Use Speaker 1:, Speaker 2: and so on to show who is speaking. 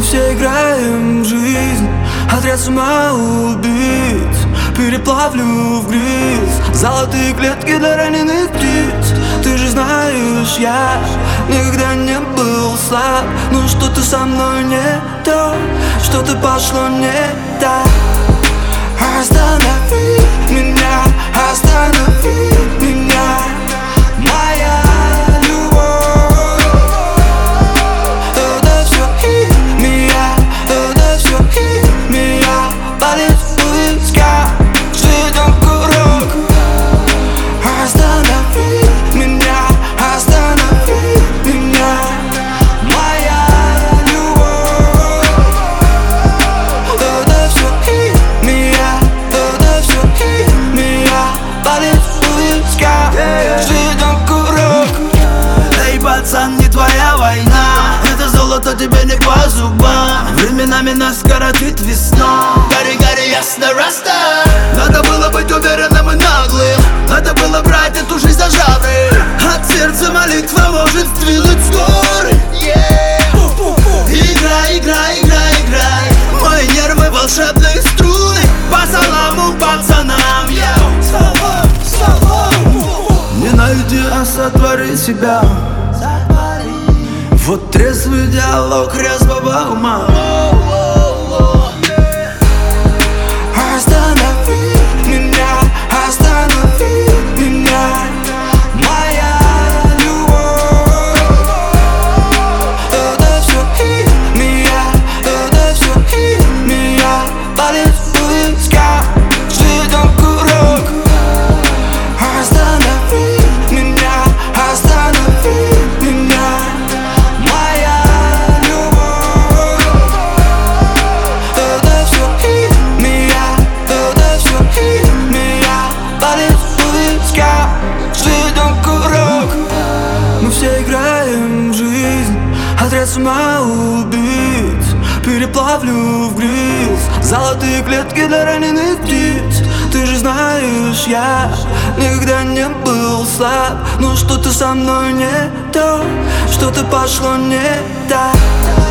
Speaker 1: все играем в жизнь, отряд самоубийц. Переплавлю в грязь золотые клетки для раненых птиц. Ты же знаешь, я никогда не был слаб, но что-то со мной не то, что-то пошло не так. Останови меня, останови меня, моя любовь. Это все химия, это все химия. Палец в висках, ждем курок. Останови меня, останови меня, моя любовь. Это все химия, это все химия. Палец в висках, ждем курок.
Speaker 2: Эй, пацан, не твоя война, это золото тебе не по зубам. Временами нас коротит весна. Гори, гори, ясно, раста. Надо было быть уверенным и наглым, надо было брать эту жизнь за жабры. От сердца молитва может сдвинуть горы. Играй, играй, играй, играй. Мои нервы волшебные струны. По саламу пацанам, не найди, а сотвори себя. Вот трезвый диалог резвого ума.
Speaker 1: Останови меня, останови меня, моя любовь. Это все химия, это все химия. Палец в висках, ждем курок. Останови меня, останови меня, моя любовь. Это все химия, это все химия. Палец в висках, ждем курок. Мы все играем в жизнь, отряд самоубийц. Переплавлю в грязь золотые клетки для раненых птиц. Ты же знаешь, я никогда не был слаб, но что-то со мной не то, что-то пошло не так.